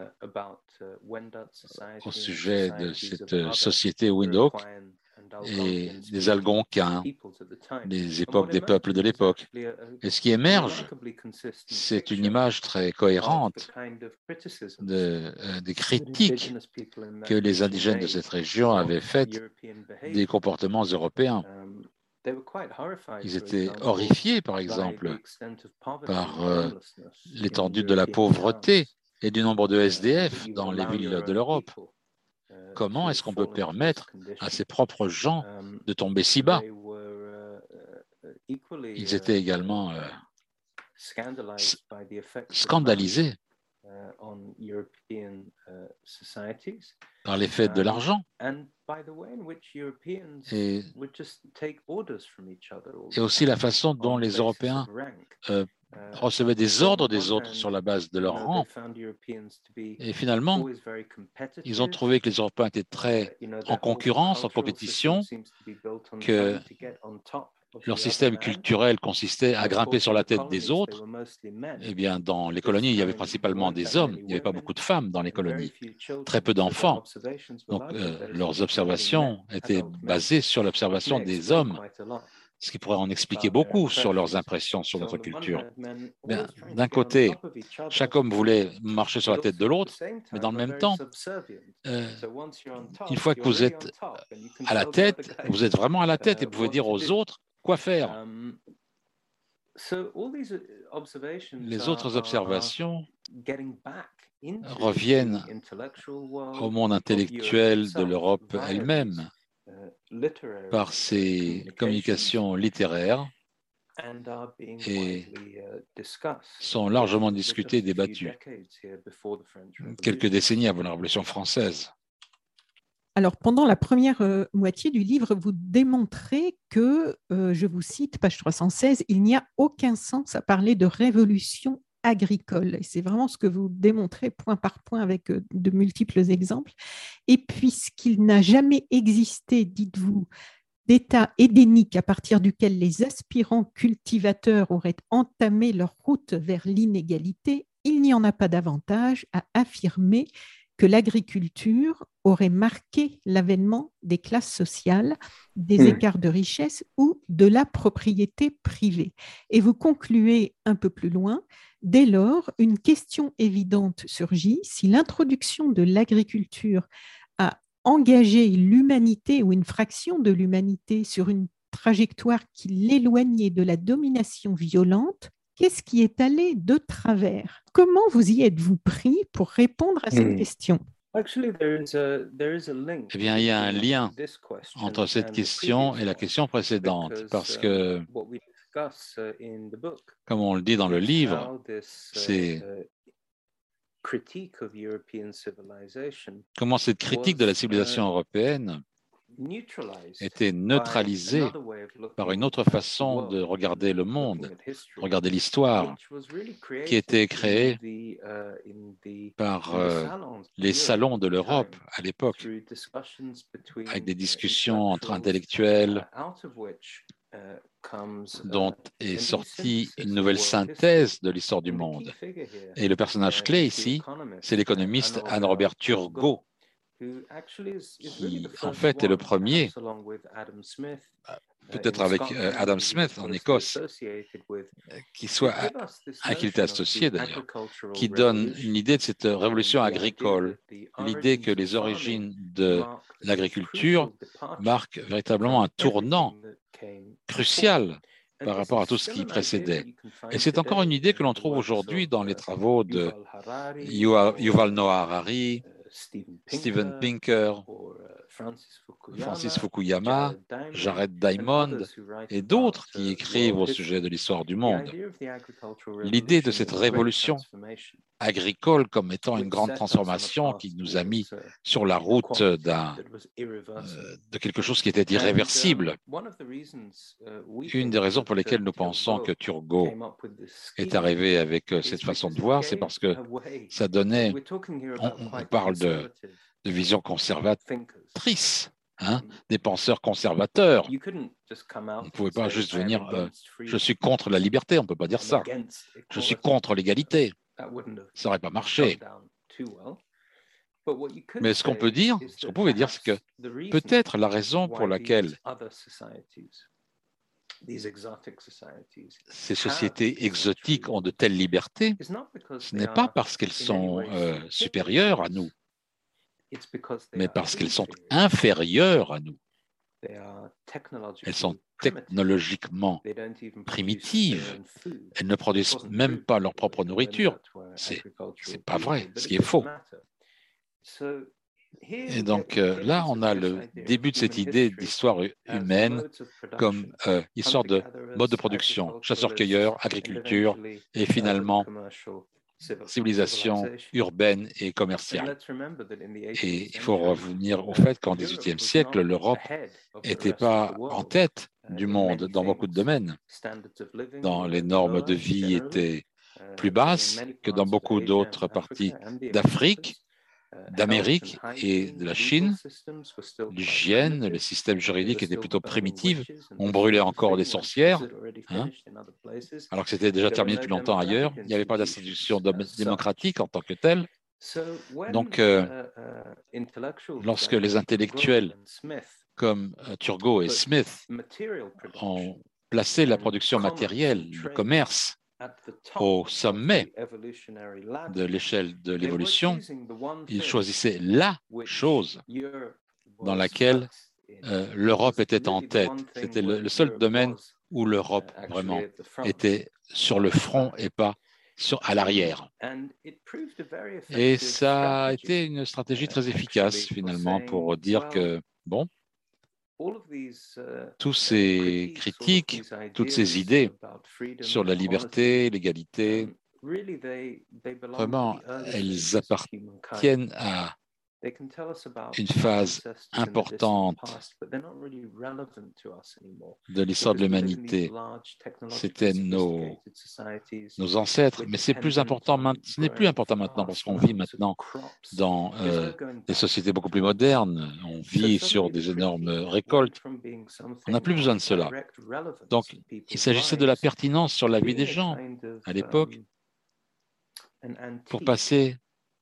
au sujet de cette société Windhoek et des Algonquins, les époques des peuples de l'époque. Et ce qui émerge, c'est une image très cohérente des critiques que les indigènes de cette région avaient faites des comportements européens. Ils étaient horrifiés, par exemple, par l'étendue de la pauvreté et du nombre de SDF dans les villes de l'Europe. Comment est-ce qu'on peut permettre à ses propres gens de tomber si bas? Ils étaient également scandalisés par l'effet de l'argent et aussi la façon dont les Européens recevaient des ordres des autres sur la base de leur rang. Et finalement, ils ont trouvé que les Européens étaient très en concurrence, en compétition, que leur système culturel consistait à grimper sur la tête des autres. Eh bien, dans les colonies, il y avait principalement des hommes. Il n'y avait pas beaucoup de femmes dans les colonies, très peu d'enfants. Donc, leurs observations étaient basées sur l'observation des hommes, ce qui pourrait en expliquer beaucoup sur leurs impressions sur notre culture. D'un côté, chaque homme voulait marcher sur la tête de l'autre, mais dans le même temps, une fois que vous êtes à la tête, vous êtes vraiment à la tête et vous pouvez dire aux autres quoi faire. Les autres observations reviennent au monde intellectuel de l'Europe elle-même par ses communications littéraires et sont largement discutées et débattues quelques décennies avant la Révolution française. Alors, pendant la première moitié du livre, vous démontrez que, je vous cite, page 316, il n'y a aucun sens à parler de révolution agricole. Et c'est vraiment ce que vous démontrez point par point avec de multiples exemples. Et puisqu'il n'a jamais existé, dites-vous, d'état édénique à partir duquel les aspirants cultivateurs auraient entamé leur route vers l'inégalité, il n'y en a pas davantage à affirmer que l'agriculture aurait marqué l'avènement des classes sociales, des écarts de richesse ou de la propriété privée. Et vous concluez un peu plus loin, dès lors, une question évidente surgit, si l'introduction de l'agriculture a engagé l'humanité ou une fraction de l'humanité sur une trajectoire qui l'éloignait de la domination violente, qu'est-ce qui est allé de travers? Comment vous y êtes-vous pris pour répondre à cette question? Eh bien, il y a un lien entre cette question et la question précédente, parce que, comme on le dit dans le livre, c'est comment cette critique de la civilisation européenne était neutralisée par une autre façon de regarder le monde, regarder l'histoire, qui était créée par les salons de l'Europe à l'époque, avec des discussions entre intellectuels, dont est sortie une nouvelle synthèse de l'histoire du monde. Et le personnage clé ici, c'est l'économiste Anne-Robert Turgot, qui en fait est le premier, peut-être avec Adam Smith en Écosse, qui était associé d'ailleurs, qui donne une idée de cette révolution agricole, l'idée que les origines de l'agriculture marquent véritablement un tournant crucial par rapport à tout ce qui précédait. Et c'est encore une idée que l'on trouve aujourd'hui dans les travaux de Yuval Noah Harari, Steven Pinker Francis Fukuyama, Jared Diamond et d'autres qui écrivent au sujet de l'histoire du monde. L'idée de cette révolution agricole comme étant une grande transformation qui nous a mis sur la route de quelque chose qui était irréversible. Une des raisons pour lesquelles nous pensons que Turgot est arrivé avec cette façon de voir, c'est parce que ça donnait, on parle de vision conservatrice, des penseurs conservateurs. On ne pouvait pas juste venir je suis contre la liberté, on ne peut pas dire ça. Je suis contre l'égalité. Ça n'aurait pas marché. Mais ce qu'on peut dire, ce qu'on pouvait dire, c'est que peut-être la raison pour laquelle ces sociétés exotiques ont de telles libertés, ce n'est pas parce qu'elles sont supérieures à nous, mais parce qu'elles sont inférieures à nous. Elles sont technologiquement primitives. Elles ne produisent même pas leur propre nourriture. C'est pas vrai, ce qui est faux. Et donc là, on a le début de cette idée d'histoire humaine comme histoire de mode de production, chasseurs-cueilleurs, agriculture et finalement civilisation urbaine et commerciale. Et il faut revenir au fait qu'en XVIIIe siècle, l'Europe n'était pas en tête du monde dans beaucoup de domaines. Les normes de vie étaient plus basses que dans beaucoup d'autres parties d'Afrique, d'Amérique et de la Chine. L'hygiène, le système juridique était plutôt primitif. On brûlait encore des sorcières, alors que c'était déjà terminé depuis longtemps ailleurs. Il n'y avait pas d'institution démocratique en tant que telle. Donc, lorsque les intellectuels comme Turgot et Smith ont placé la production matérielle, le commerce, au sommet de l'échelle de l'évolution, ils choisissaient la chose dans laquelle l'Europe était en tête. C'était le seul domaine où l'Europe vraiment était sur le front et pas à l'arrière. Et ça a été une stratégie très efficace finalement pour dire que, bon, tous ces critiques, toutes ces idées sur la liberté, l'égalité, vraiment, elles appartiennent à une phase importante de l'histoire de l'humanité. C'était nos ancêtres, mais c'est plus important ce n'est plus important maintenant parce qu'on vit maintenant dans des sociétés beaucoup plus modernes. On vit sur des énormes récoltes. On n'a plus besoin de cela. Donc, il s'agissait de la pertinence sur la vie des gens à l'époque pour passer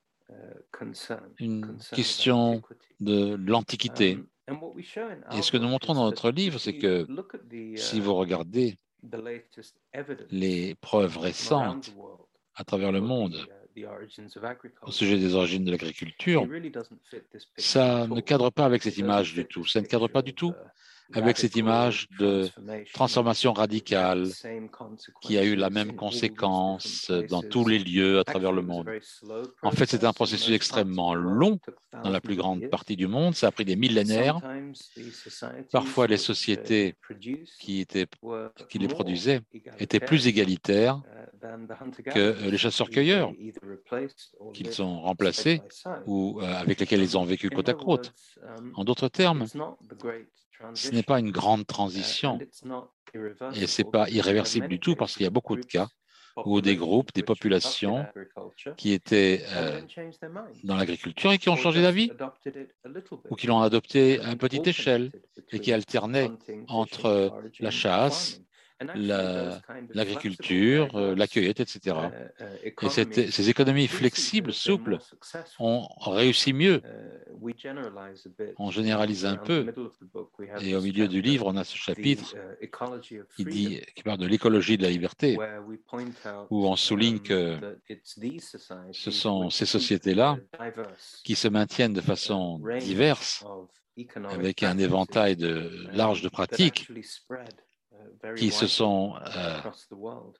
une question de l'Antiquité. Et ce que nous montrons dans notre livre, c'est que si vous regardez les preuves récentes à travers le monde au sujet des origines de l'agriculture, ça ne cadre pas avec cette image du tout. Ça ne cadre pas du tout avec cette image de transformation radicale qui a eu la même conséquence dans tous les lieux à travers le monde. En fait, c'est un processus extrêmement long dans la plus grande partie du monde. Ça a pris des millénaires. Parfois, les sociétés qui les produisaient étaient plus égalitaires que les chasseurs-cueilleurs qu'ils ont remplacés ou avec lesquels ils ont vécu côte à côte. En d'autres termes, ce n'est pas une grande transition et ce n'est pas irréversible du tout parce qu'il y a beaucoup de cas où des groupes, des populations qui étaient dans l'agriculture et qui ont changé d'avis ou qui l'ont adopté à une petite échelle et qui alternaient entre la chasse, l'agriculture, la cueillette, etc. Et ces économies flexibles, souples, ont réussi mieux. On généralise un peu. Et au milieu du livre, on a ce chapitre qui parle de l'écologie de la liberté, où on souligne que ce sont ces sociétés-là qui se maintiennent de façon diverse, avec un éventail large de pratiques, qui se sont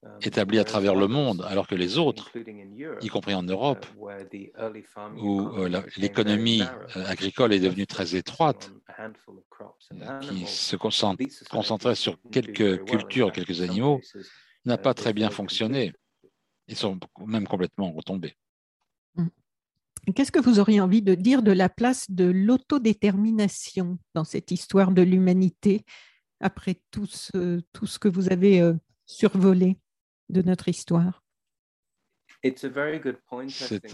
établis à travers le monde, alors que les autres, y compris en Europe, où l'économie agricole est devenue très étroite, qui se concentrait sur quelques cultures, quelques animaux, n'a pas très bien fonctionné. Ils sont même complètement retombés. Qu'est-ce que vous auriez envie de dire de la place de l'autodétermination dans cette histoire de l'humanité, après tout ce que vous avez survolé de notre histoire? C'est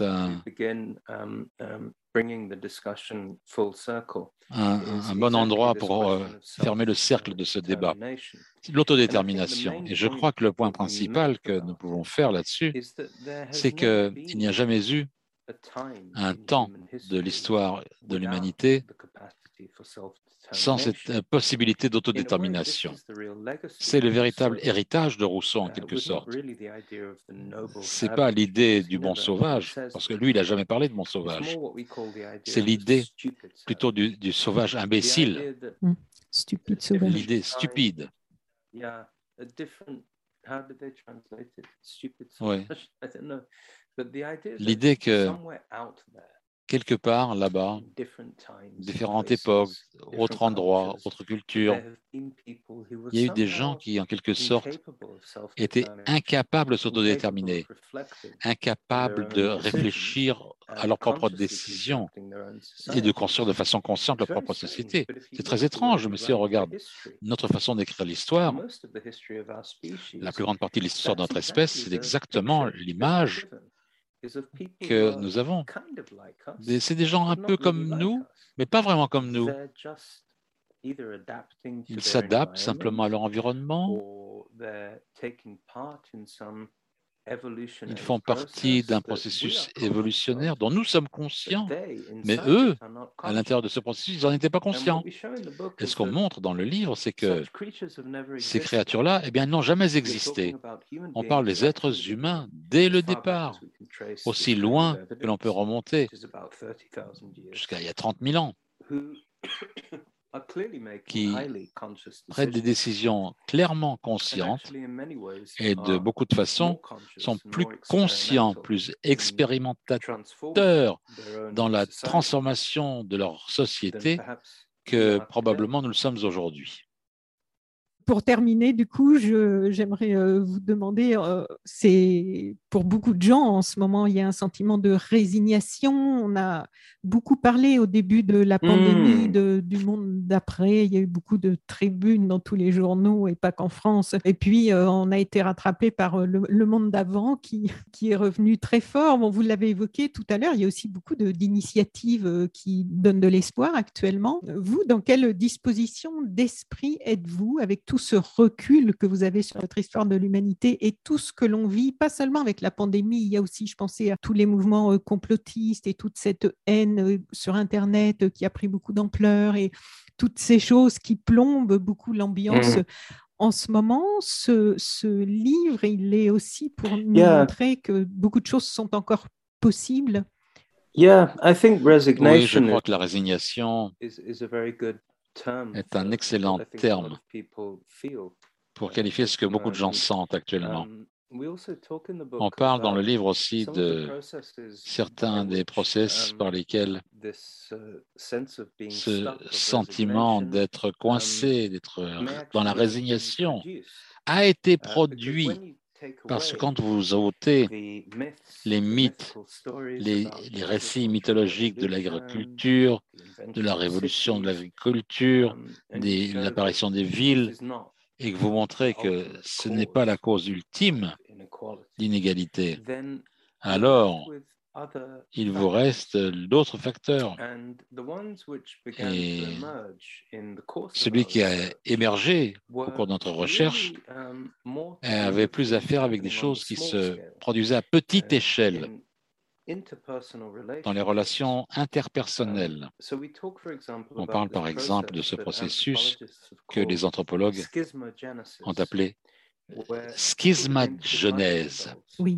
un bon endroit pour fermer le cercle de ce débat. L'autodétermination. Et je crois que le point principal que nous pouvons faire là-dessus, c'est qu'il n'y a jamais eu un temps de l'histoire de l'humanité sans cette possibilité d'autodétermination. C'est le véritable héritage de Rousseau, en quelque sorte. Ce n'est pas l'idée du bon sauvage, parce que lui, il n'a jamais parlé de bon sauvage. C'est l'idée plutôt du sauvage imbécile. Stupide sauvage. L'idée stupide. Oui. L'idée que quelque part là-bas, différentes époques, autres endroits, autres cultures, il y a eu des gens qui, en quelque sorte, étaient incapables de s'autodéterminer, incapables de réfléchir à leurs propres décisions et de construire de façon consciente leur propre société. C'est très étrange, mais si on regarde notre façon d'écrire l'histoire, la plus grande partie de l'histoire de notre espèce, c'est exactement l'image que nous avons. C'est des gens un peu comme nous, mais pas vraiment comme nous. Ils s'adaptent simplement à leur environnement. Ils font partie d'un processus évolutionnaire dont nous sommes conscients, mais eux, à l'intérieur de ce processus, ils n'en étaient pas conscients. Et ce qu'on montre dans le livre, c'est que ces créatures-là, eh bien, elles n'ont jamais existé. On parle des êtres humains dès le départ, aussi loin que l'on peut remonter, jusqu'à il y a 30 000 ans, qui prennent des décisions clairement conscientes et de beaucoup de façons sont plus conscients, plus expérimentateurs dans la transformation de leur société que probablement nous le sommes aujourd'hui. Pour terminer, du coup, j'aimerais vous demander, c'est pour beaucoup de gens en ce moment, il y a un sentiment de résignation. On a beaucoup parlé au début de la pandémie du monde d'après. Il y a eu beaucoup de tribunes dans tous les journaux et pas qu'en France. Et puis, on a été rattrapé par le monde d'avant qui est revenu très fort. Bon, vous l'avez évoqué tout à l'heure, il y a aussi beaucoup d'initiatives qui donnent de l'espoir actuellement. Vous, dans quelle disposition d'esprit êtes-vous avec tout ce recul que vous avez sur notre histoire de l'humanité et tout ce que l'on vit, pas seulement avec la pandémie, il y a aussi, je pensais à tous les mouvements complotistes et toute cette haine sur Internet qui a pris beaucoup d'ampleur et toutes ces choses qui plombent beaucoup l'ambiance. En ce moment, ce livre, il est aussi pour nous montrer que beaucoup de choses sont encore possibles. Oui, je crois que la résignation est un excellent terme pour qualifier ce que beaucoup de gens sentent actuellement. On parle dans le livre aussi de certains des process par lesquels ce sentiment d'être coincé, d'être dans la résignation a été produit. Parce que quand vous ôtez les mythes, les récits mythologiques de l'agriculture, de la révolution de l'agriculture, de l'apparition des villes, et que vous montrez que ce n'est pas la cause ultime d'inégalité, alors il vous reste d'autres facteurs. Et celui qui a émergé au cours de notre recherche avait plus à faire avec des choses qui se produisaient à petite échelle dans les relations interpersonnelles. On parle par exemple de ce processus que les anthropologues ont appelé schismagenèse. Oui.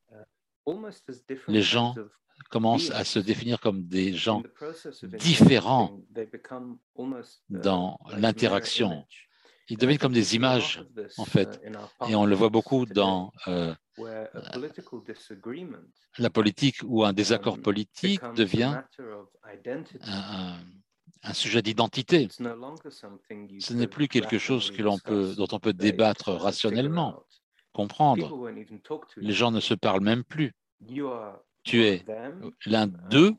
Les gens commencent à se définir comme des gens différents dans l'interaction. Ils deviennent comme des images, en fait. Et on le voit beaucoup dans la politique, où un désaccord politique devient un sujet d'identité. Ce n'est plus quelque chose dont on peut débattre rationnellement, comprendre. Les gens ne se parlent même plus. Tu es l'un d'eux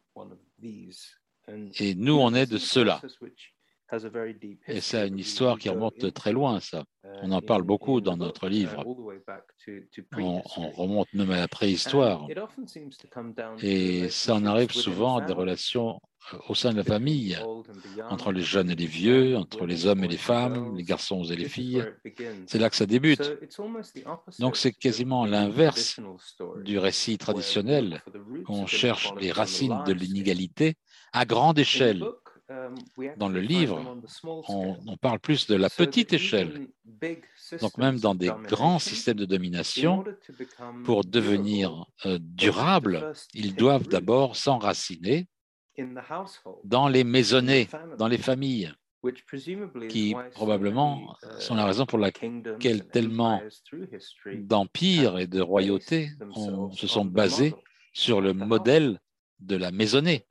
et nous, on est de ceux-là. Et c'est une histoire qui remonte très loin, ça. On en parle beaucoup dans notre livre. On remonte même à la préhistoire. Et ça en arrive souvent à des relations au sein de la famille, entre les jeunes et les vieux, entre les hommes et les femmes, les garçons et les filles. C'est là que ça débute. Donc c'est quasiment l'inverse du récit traditionnel. On cherche les racines de l'inégalité à grande échelle. Dans le livre, on parle plus de la petite échelle. Donc même dans des grands systèmes de domination, pour devenir durables, ils doivent d'abord s'enraciner dans les maisonnées, dans les familles, qui probablement sont la raison pour laquelle tellement d'empires et de royautés se sont basés sur le modèle de la maisonnée.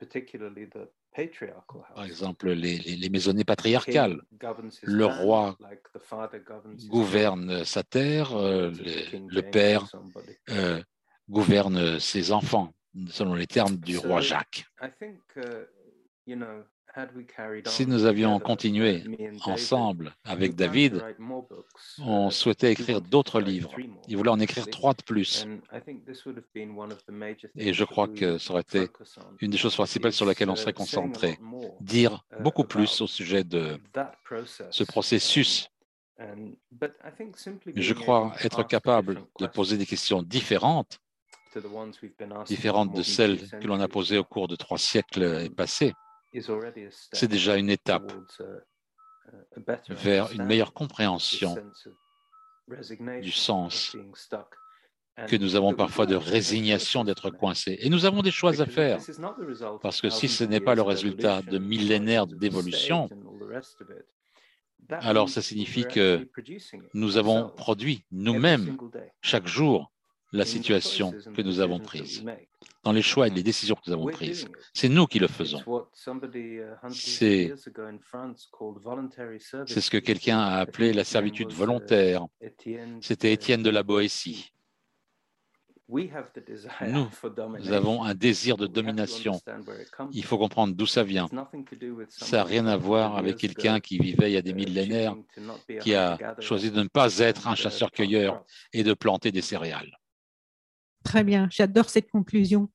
Par exemple, les maisonnées patriarcales. Le roi gouverne sa terre, le père gouverne ses enfants, selon les termes du roi Jacques. Si nous avions continué ensemble avec David, on souhaitait écrire d'autres livres. Il voulait en écrire 3 de plus. Et je crois que ça aurait été une des choses principales sur laquelle on serait concentré. Dire beaucoup plus au sujet de ce processus. Mais je crois être capable de poser des questions différentes de celles que l'on a posées au cours de 3 siècles passés. C'est déjà une étape vers une meilleure compréhension du sens que nous avons parfois de résignation d'être coincés. Et nous avons des choix à faire, parce que si ce n'est pas le résultat de millénaires d'évolution, alors ça signifie que nous avons produit nous-mêmes chaque jour la situation que nous avons prise, dans les choix et les décisions que nous avons prises. C'est nous qui le faisons. C'est ce que quelqu'un a appelé la servitude volontaire. C'était Étienne de la Boétie. Nous avons un désir de domination. Il faut comprendre d'où ça vient. Ça n'a rien à voir avec quelqu'un qui vivait il y a des millénaires, qui a choisi de ne pas être un chasseur-cueilleur et de planter des céréales. Très bien, j'adore cette conclusion.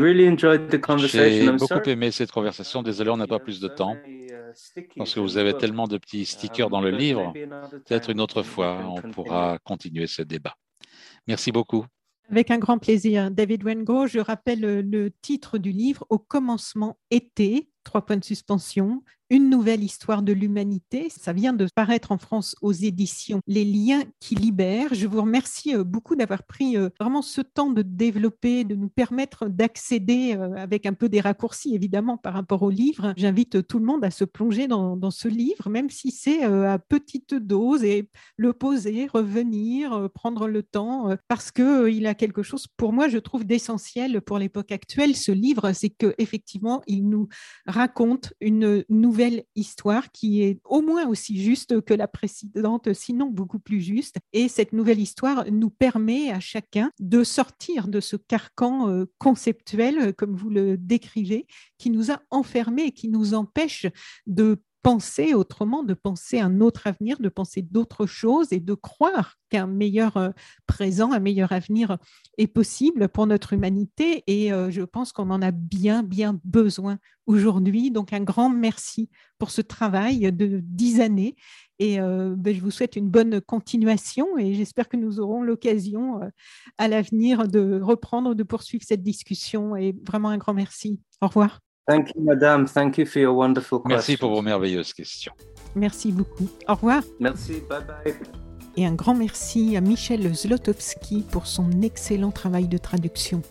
J'ai beaucoup aimé cette conversation. Désolé, on n'a pas plus de temps parce que vous avez tellement de petits stickers dans le livre. Peut-être une autre fois, on pourra continuer ce débat. Merci beaucoup. Avec un grand plaisir. David Wengrow, je rappelle le titre du livre « Au commencement été », 3 points de suspension, une nouvelle histoire de l'humanité. Ça vient de paraître en France aux éditions Les Liens qui libèrent. Je vous remercie beaucoup d'avoir pris vraiment ce temps de développer, de nous permettre d'accéder avec un peu des raccourcis évidemment par rapport au livre. J'invite tout le monde à se plonger dans ce livre, même si c'est à petite dose, et le poser, revenir, prendre le temps, parce qu'il a quelque chose, pour moi, je trouve d'essentiel pour l'époque actuelle. Ce livre, c'est qu'effectivement, il nous raconte une nouvelle histoire qui est au moins aussi juste que la précédente, sinon beaucoup plus juste. Et cette nouvelle histoire nous permet à chacun de sortir de ce carcan conceptuel, comme vous le décrivez, qui nous a enfermés et qui nous empêche de penser autrement, de penser un autre avenir, de penser d'autres choses et de croire qu'un meilleur présent, un meilleur avenir est possible pour notre humanité. Et je pense qu'on en a bien besoin aujourd'hui. Donc, un grand merci pour ce travail de 10 années. Et je vous souhaite une bonne continuation et j'espère que nous aurons l'occasion à l'avenir de reprendre, de poursuivre cette discussion. Et vraiment un grand merci. Au revoir. Thank you, madame. Thank you for your wonderful questions. Merci pour vos merveilleuses questions. Merci beaucoup. Au revoir. Merci. Bye bye. Et un grand merci à Michel Zlotowski pour son excellent travail de traduction.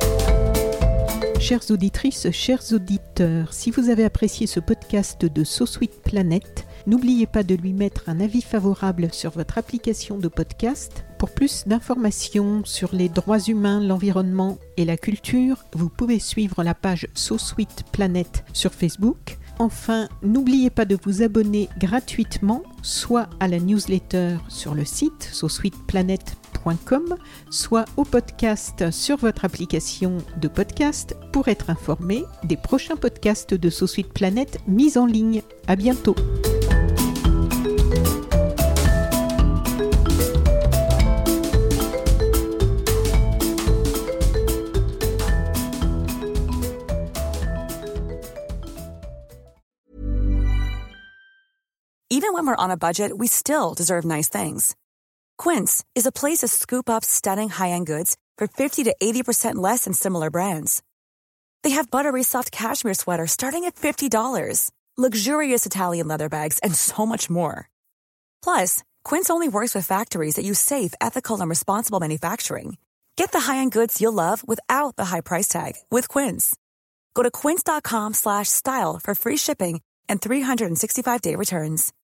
Chères auditrices, chers auditeurs, si vous avez apprécié ce podcast de So Sweet Planet, N'oubliez pas de lui mettre un avis favorable sur votre application de podcast. Pour plus d'informations sur les droits humains, l'environnement et la culture, vous pouvez suivre la page So Sweet Planet sur Facebook. Enfin, n'oubliez pas de vous abonner gratuitement, soit à la newsletter sur le site sosweetplanet.com, soit au podcast sur votre application de podcast pour être informé des prochains podcasts de So Sweet Planet mis en ligne. À bientôt. Even when we're on a budget, we still deserve nice things. Quince is a place to scoop up stunning high-end goods for 50 to 80% less than similar brands. They have buttery soft cashmere sweaters starting at $50, luxurious Italian leather bags, and so much more. Plus, Quince only works with factories that use safe, ethical, and responsible manufacturing. Get the high-end goods you'll love without the high price tag with Quince. Go to quince.com/style for free shipping and 365-day returns.